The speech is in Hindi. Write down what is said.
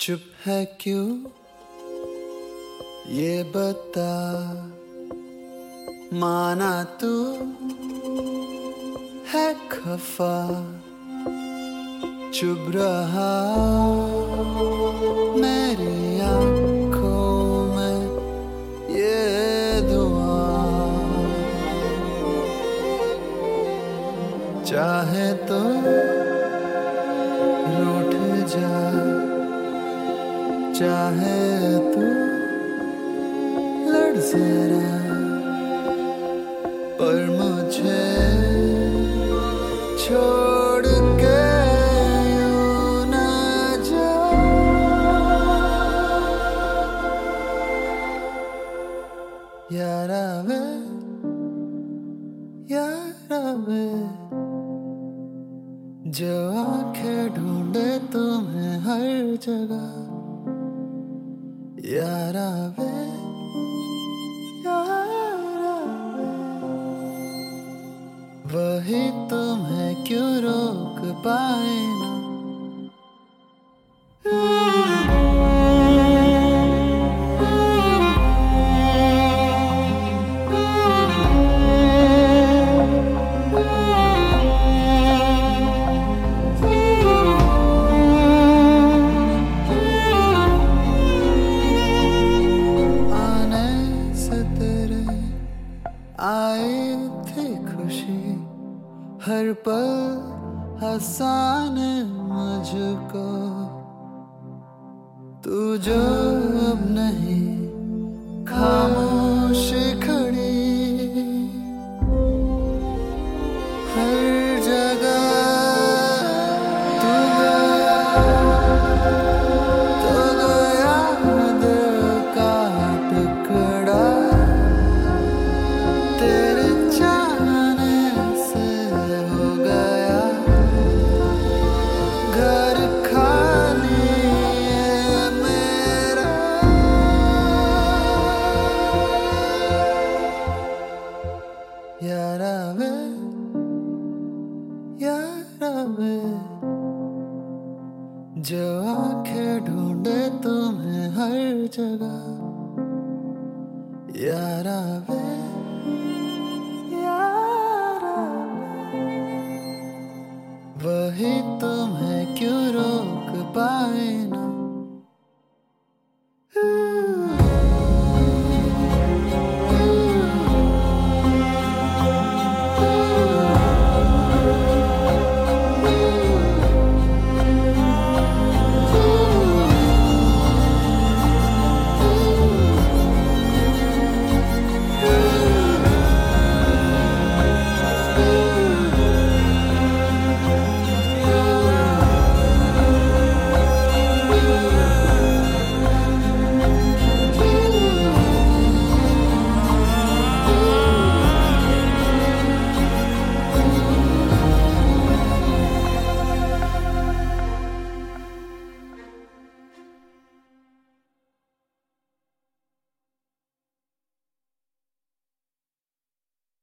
चुप है क्यों ये बता, माना तू है खफा, चुप रहा मेरी आँखों में ये दुआ। चाहे तो रूठ जा, चाहे तू लड़ जरा, पर मुझे छोड़ के यूं न जा। यारा वे, यारा वे, जो आंखें ढूंढे तुम्हें हर जगह। यारा वे, यारा वे, वही तुम्हें क्यों रोक पाए ना। आई थी खुशी हर पल हंसाने मुझको, तू जो अब नहीं खामोश खड़ी हर जगह। तू गया तो गया दिल का टुकड़ा, तेरे जाने से हो गया घर खाली है मेरा। यारा वे, यारा वे, जो आंखें ढूंढे तुम्हें हर जगह। यारा वे, वही